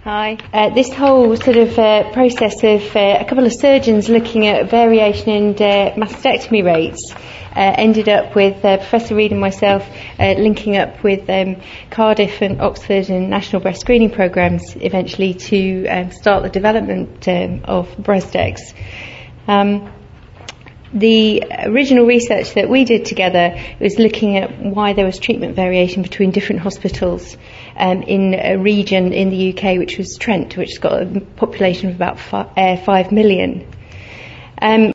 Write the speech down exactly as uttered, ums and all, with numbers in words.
Hi. Uh, this whole sort of uh, process of uh, a couple of surgeons looking at variation in uh, mastectomy rates uh, ended up with uh, Professor Reid and myself uh, linking up with um, Cardiff and Oxford and national breast screening programmes eventually to um, start the development um, of BreastX. Um, The original research that we did together was looking at why there was treatment variation between different hospitals um, in a region in the U K, which was Trent, which has got a population of about fi- uh, five million. Um,